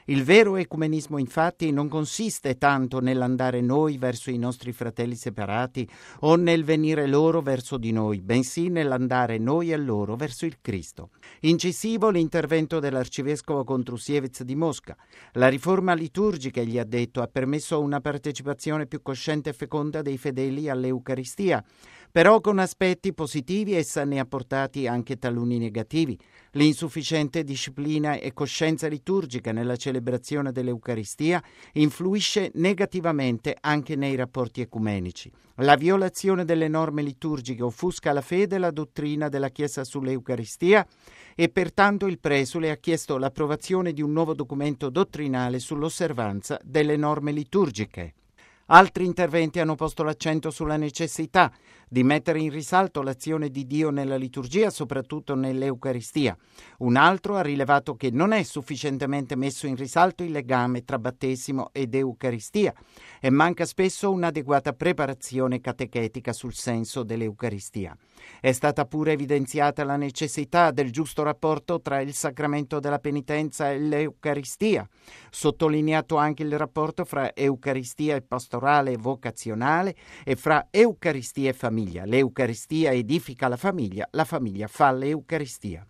Il vero ecumenismo, infatti, non consiste tanto nell'andare noi verso i nostri fratelli separati o nel venire loro verso di noi, bensì nell'andare noi a loro verso il Cristo. Incisivo l'intervento dell'arcivescovo Kontrusiewicz di Mosca. La riforma liturgica, egli ha detto, ha permesso una partecipazione più cosciente e feconda dei fedeli all'Eucaristia. Però con aspetti positivi essa ne ha portati anche taluni negativi. L'insufficiente disciplina e coscienza liturgica nella celebrazione dell'Eucaristia influisce negativamente anche nei rapporti ecumenici. La violazione delle norme liturgiche offusca la fede e la dottrina della Chiesa sull'Eucaristia e pertanto il presule ha chiesto l'approvazione di un nuovo documento dottrinale sull'osservanza delle norme liturgiche. Altri interventi hanno posto l'accento sulla necessità di mettere in risalto l'azione di Dio nella liturgia, soprattutto nell'Eucaristia. Un altro ha rilevato che non è sufficientemente messo in risalto il legame tra battesimo ed Eucaristia e manca spesso un'adeguata preparazione catechetica sul senso dell'Eucaristia. È stata pure evidenziata la necessità del giusto rapporto tra il sacramento della penitenza e l'Eucaristia, sottolineato anche il rapporto fra Eucaristia e pastorale e vocazionale e fra Eucaristia e famiglia. L'Eucaristia edifica la famiglia fa l'Eucaristia.